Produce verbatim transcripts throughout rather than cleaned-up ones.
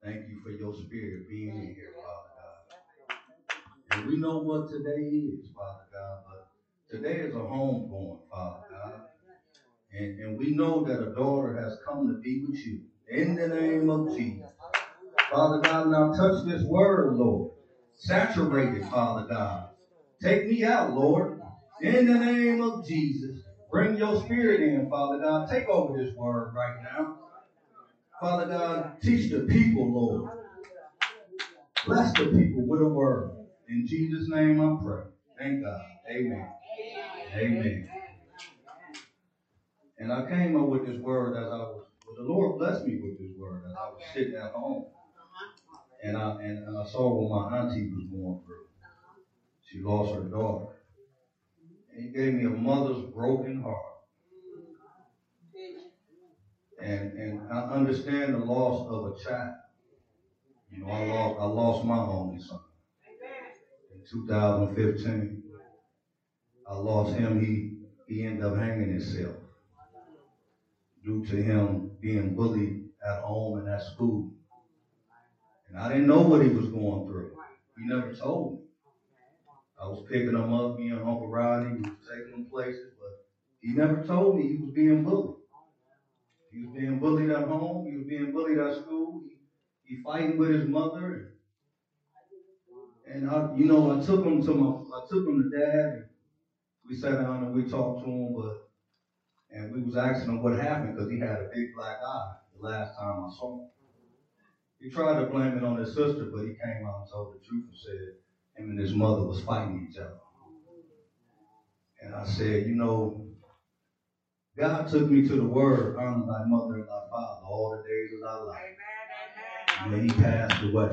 Thank you for your spirit being in here, Father God. And we know what today is, Father God, but today is a homegoing, Father God. And, and we know that a daughter has come to be with you. In the name of Jesus. Father God, now touch this word, Lord. Saturate it, Father God. Take me out, Lord. In the name of Jesus. Bring your spirit in, Father God. Take over this word right now. Father God, teach the people, Lord. Bless the people with a word. In Jesus' name I pray. Thank God. Amen. Amen. And I came up with this word as I was, well, the Lord blessed me with this word as I was sitting at home. And I, and, and I saw what my auntie was going through. She lost her daughter. And he gave me a mother's broken heart. And, and I understand the loss of a child. You know, I lost, I lost my only son in two thousand fifteen. I lost him. He, he ended up hanging himself due to him being bullied at home and at school. And I didn't know what he was going through. He never told me. I was picking him up, me and Uncle Rodney, we was taking him places, but he never told me he was being bullied. He was being bullied at home. He was being bullied at school. He, he fighting with his mother. And, I, you know, I took him to my, I took him to Dad. And we sat down and we talked to him, but, and we was asking him what happened because he had a big black eye the last time I saw him. He tried to blame it on his sister, but he came out and told the truth and said him and his mother was fighting each other. And I said, you know, God took me to the word, honor thy mother and thy father all the days of thy life. And then he passed away.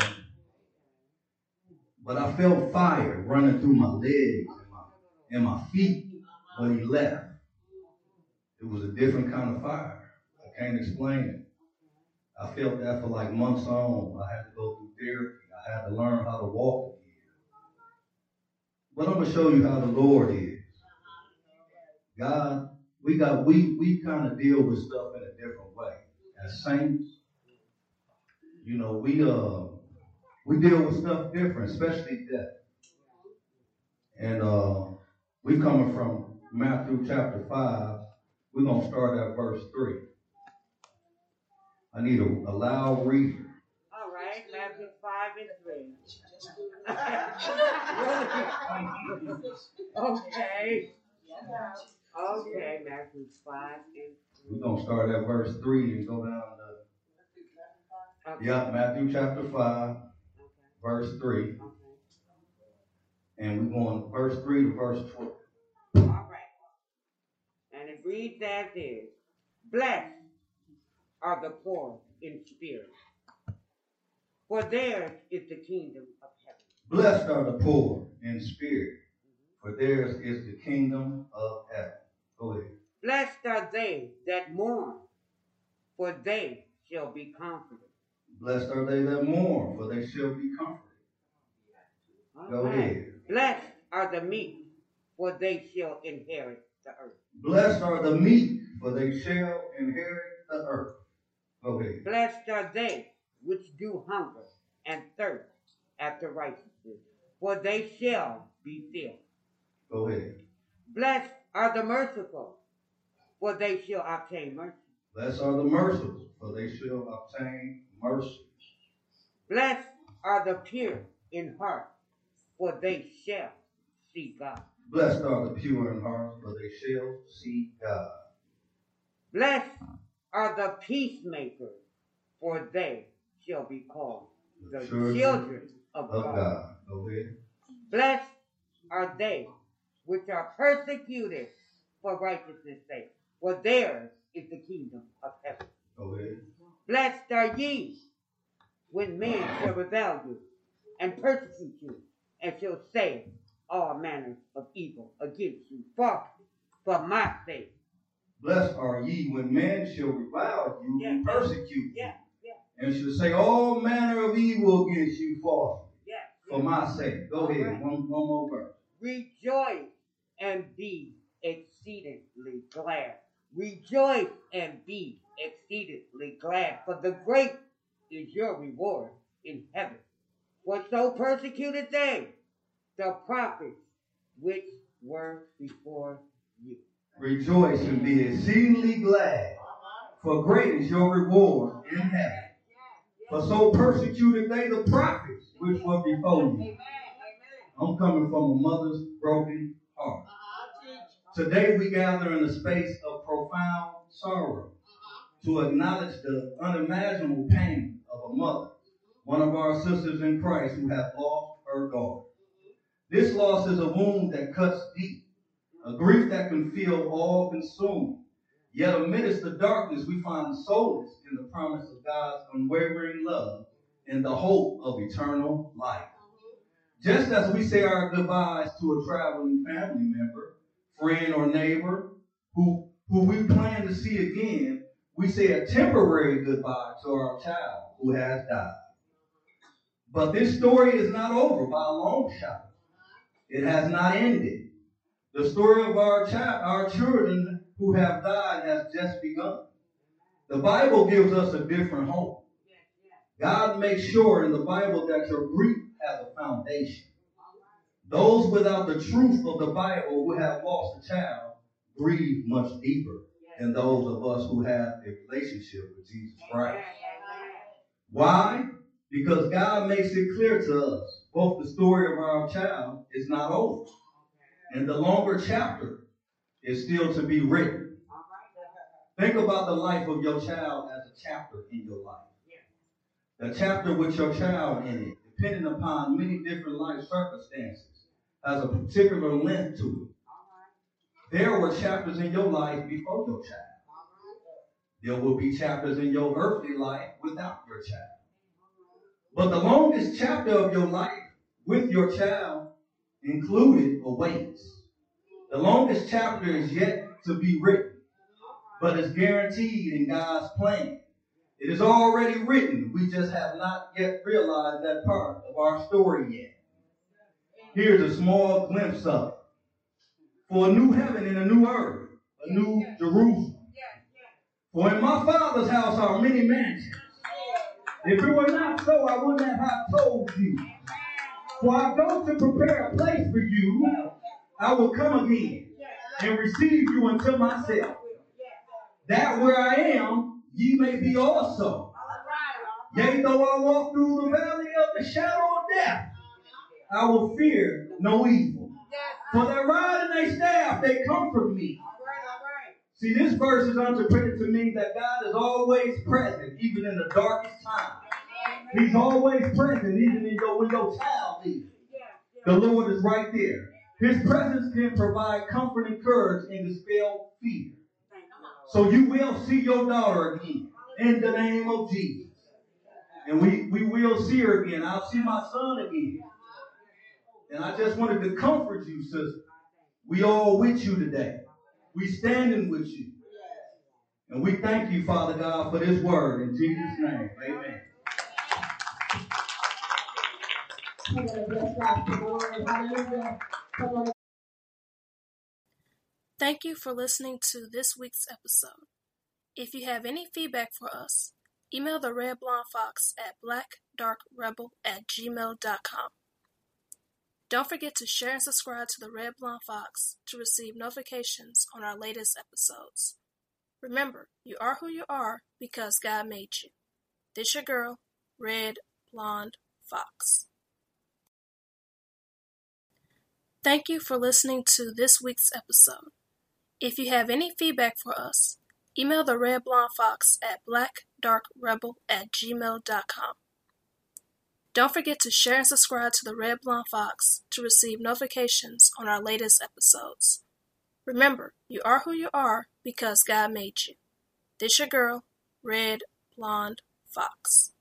But I felt fire running through my legs and my, and my feet when he left. It was a different kind of fire. I can't explain it. I felt that for like months on. I had to go through therapy. I had to learn how to walk again. But I'm going to show you how the Lord is. God, we got we we kind of deal with stuff in a different way. As saints, you know, we uh we deal with stuff different, especially death. And uh we coming from Matthew chapter five. We're gonna start at verse three. I need a, a loud reader. All right, Matthew five and three. okay. Okay, Matthew five and three. We're going to start at verse three and go down to, okay. Yeah, Matthew chapter five, okay. Verse three. Okay. And we're going verse three to verse twelve. All right. And it reads as is. Blessed are the poor in spirit, for theirs is the kingdom of heaven. Blessed are the poor in spirit, for theirs is the kingdom of heaven. Go ahead. Blessed are they that mourn, for they shall be comforted. Blessed are they that mourn, for they shall be comforted. All Go right. ahead. Blessed are the meek, for they shall inherit the earth. Blessed are the meek, for they shall inherit the earth. Go ahead. Blessed are they which do hunger and thirst after righteousness, for they shall be filled. Go ahead. Blessed are the merciful, for they shall obtain mercy. Blessed are the merciful, for they shall obtain mercy. Blessed are the pure in heart, for they shall see God. Blessed are the pure in heart, for they shall see God. Blessed are the peacemakers, for they shall be called the, the children, children of, of God. God. Go ahead. Blessed are they which are persecuted for righteousness' sake, for theirs is the kingdom of heaven. Go ahead. Blessed are ye when men shall revile you and persecute you, and shall say all manner of evil against you falsely for my sake. Blessed are ye when men shall revile you yeah, and persecute you, yeah, yeah. and shall say all manner of evil against you falsely yeah, for yeah. my sake. Go all ahead, right. one, one more verse. Rejoice and be exceedingly glad. Rejoice and be exceedingly glad, for the great is your reward in heaven. For so persecuted they, the prophets which were before you. Rejoice and be exceedingly glad, for great is your reward in heaven. For so persecuted they the prophets which were before you. I'm coming from a mother's broken heart. Today we gather in a space of profound sorrow to acknowledge the unimaginable pain of a mother, one of our sisters in Christ who have lost her daughter. This loss is a wound that cuts deep, a grief that can feel all-consuming. Yet amidst the darkness, we find solace in the promise of God's unwavering love and the hope of eternal life. Just as we say our goodbyes to a traveling family member, friend, or neighbor who, who we plan to see again, we say a temporary goodbye to our child who has died. But this story is not over by a long shot. It has not ended. The story of our child, our children who have died has just begun. The Bible gives us a different hope. God makes sure in the Bible that your grief has a foundation. Those without the truth of the Bible who have lost a child grieve much deeper than those of us who have a relationship with Jesus Christ. Why? Because God makes it clear to us both the story of our child is not over, and the longer chapter is still to be written. Think about the life of your child as a chapter in your life. The chapter with your child in it, depending upon many different life circumstances, has a particular length to it. There were chapters in your life before your child. There will be chapters in your earthly life without your child. But the longest chapter of your life with your child included awaits. The longest chapter is yet to be written, but is guaranteed in God's plan. It is already written. We just have not yet realized that part of our story yet. Here's a small glimpse of it. For a new heaven and a new earth, a new Jerusalem. For in my Father's house are many mansions. If it were not so, I wouldn't have told you. For I go to prepare a place for you. I will come again and receive you unto myself, that where I am, ye may be also. Yea, though I walk through the valley of the shadow of death, I will fear no evil. For their rod and their staff, they comfort me. See, this verse is interpreted to mean that God is always present, even in the darkest time. He's always present, even in your, when your child leaves. The Lord is right there. His presence can provide comfort and courage and dispel fear. So you will see your daughter again in the name of Jesus. And we, we will see her again. I'll see my son again. And I just wanted to comfort you, sister. We all with you today. We standing with you. And we thank you, Father God, for this word. In Jesus' name, amen. Thank you for listening to this week's episode. If you have any feedback for us, email the Red Blonde Fox at blackdarkrebel at gmail dot com. Don't forget to share and subscribe to the Red Blonde Fox to receive notifications on our latest episodes. Remember, you are who you are because God made you. This your girl, Red Blonde Fox. Thank you for listening to this week's episode. If you have any feedback for us, email the Red Blonde Fox at blackdarkrebel at gmail dot com. Don't forget to share and subscribe to the Red Blonde Fox to receive notifications on our latest episodes. Remember, you are who you are because God made you. This your girl, Red Blonde Fox.